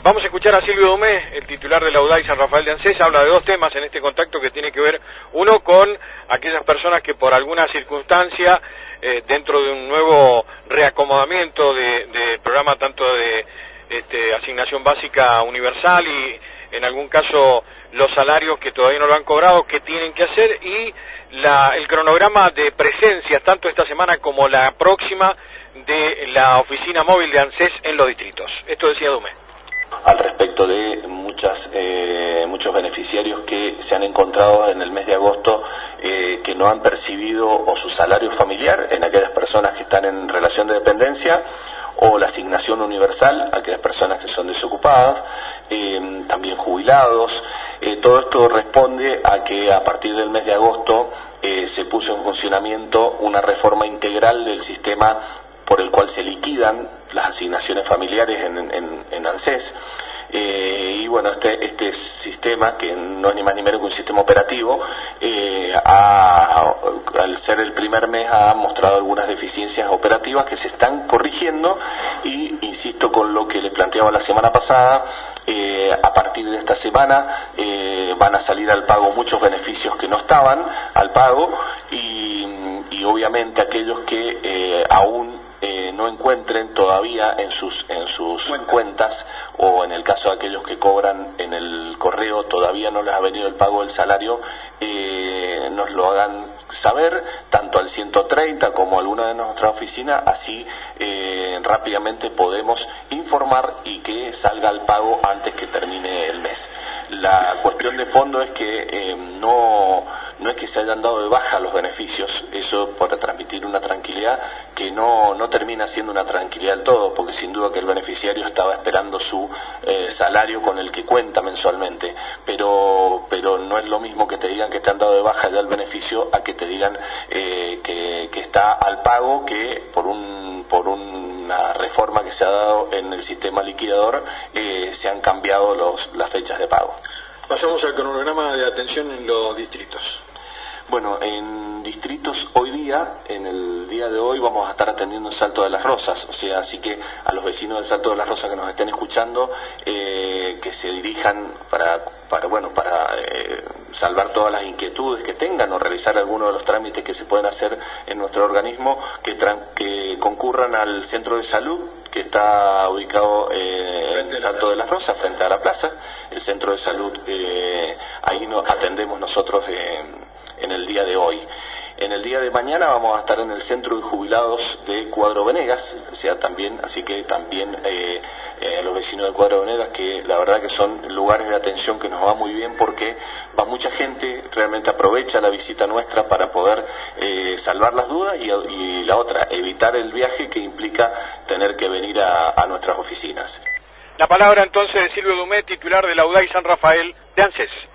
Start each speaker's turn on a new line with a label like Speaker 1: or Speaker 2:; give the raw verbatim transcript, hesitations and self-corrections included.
Speaker 1: Vamos a escuchar a Silvio Dumé, el titular de la U D A I San Rafael de ANSES. Habla de dos temas en este contacto que tiene que ver, uno, con aquellas personas que por alguna circunstancia, eh, dentro de un nuevo reacomodamiento del de programa tanto de este, asignación básica universal y en algún caso los salarios que todavía no lo han cobrado, qué tienen que hacer, y la, el cronograma de presencias, tanto esta semana como la próxima, de la oficina móvil de ANSES en los distritos. Esto decía Dumé.
Speaker 2: Al respecto de muchas eh, muchos beneficiarios que se han encontrado en el mes de agosto eh, que no han percibido o su salario familiar, en aquellas personas que están en relación de dependencia, o la asignación universal, aquellas personas que son desocupadas, eh, también jubilados. Eh, todo esto responde a que a partir del mes de agosto eh, se puso en funcionamiento una reforma integral del sistema por el cual se liquidan las asignaciones familiares en, en, en ANSES. Eh, y bueno, este, este sistema, que no es ni más ni menos que un sistema operativo, eh, ha, al ser el primer mes ha mostrado algunas deficiencias operativas que se están corrigiendo, y insisto con lo que le planteaba la semana pasada, eh, a partir de esta semana eh, van a salir al pago muchos beneficios que no estaban al pago, y, y obviamente aquellos que eh, aún eh, no encuentren todavía en sus, en sus cuentas, o en el caso de aquellos que cobran en el correo todavía no les ha venido el pago del salario, eh, nos lo hagan saber, tanto al ciento treinta como a alguna de nuestras oficinas, así eh, rápidamente podemos informar y que salga el pago antes que termine el mes. La cuestión de fondo es que eh, no, no es que se hayan dado de baja los beneficios, eso para transmitir una tranquilidad que no, no termina siendo una tranquilidad del todo, porque sin duda que el beneficiario estaba esperando su eh, salario con el que cuenta mensualmente, pero, pero no es lo mismo que te digan que te han dado de baja ya el beneficio a que te digan eh, que, que está al pago, que por un, por una reforma que se ha dado en el sistema liquidador eh, se han cambiado los, las fechas de pago.
Speaker 1: Pasamos al cronograma de atención en los distritos.
Speaker 2: Bueno, en distritos hoy día, en el día de hoy, vamos a estar atendiendo el Salto de las Rosas, o sea, así que a los vecinos del Salto de las Rosas que nos estén escuchando, eh, que se dirijan para, para bueno, para eh, salvar todas las inquietudes que tengan o realizar algunos de los trámites que se pueden hacer en nuestro organismo, que, que concurran al centro de salud que está ubicado eh, en el Salto de las Rosas, frente a la plaza. El centro de salud, eh, ahí nos atendemos nosotros eh, en el día de hoy. En el día de mañana vamos a estar en el centro de jubilados de Cuadro Venegas, o sea, también, así que también eh, eh, los vecinos de Cuadro Venegas, que la verdad que son lugares de atención que nos va muy bien, porque va mucha gente, realmente aprovecha la visita nuestra para poder eh, salvar las dudas, y, y la otra, evitar el viaje que implica tener que venir a, a nuestras oficinas.
Speaker 1: La palabra entonces de Silvio Dumé, titular de la U D A I San Rafael de ANSES.